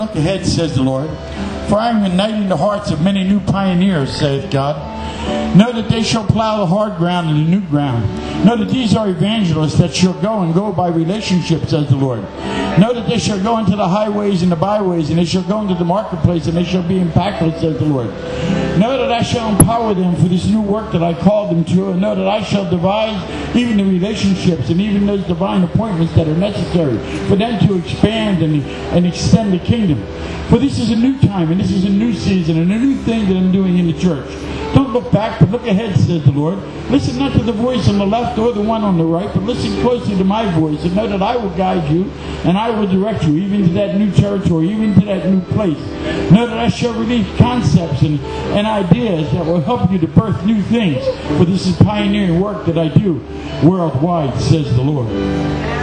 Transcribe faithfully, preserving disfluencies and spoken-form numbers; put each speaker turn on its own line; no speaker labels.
Look ahead, says the Lord, for I am uniting the hearts of many new pioneers, saith God. Know that they shall plow the hard ground and the new ground. Know that these are evangelists that shall go and go by relationship, says the Lord. Know that they shall go into the highways and the byways, and they shall go into the marketplace, and they shall be impactful, says the Lord. Know that I shall empower them for this new work that I called them to, and know that I shall devise even the relationships and even those divine appointments that are necessary for them to expand and, and extend the kingdom. For this is a new time, and this is a new season, and a new thing that I'm doing in the church. Don't look back, but look ahead, says the Lord. Listen not to the voice on the left or the one on the right, but listen closely to my voice, and know that I will guide you, and I will direct you, even to that new territory, even to that new place. Know that I shall release concepts and, and ideas that will help you to birth new things, for this is pioneering work that I do worldwide, says the Lord.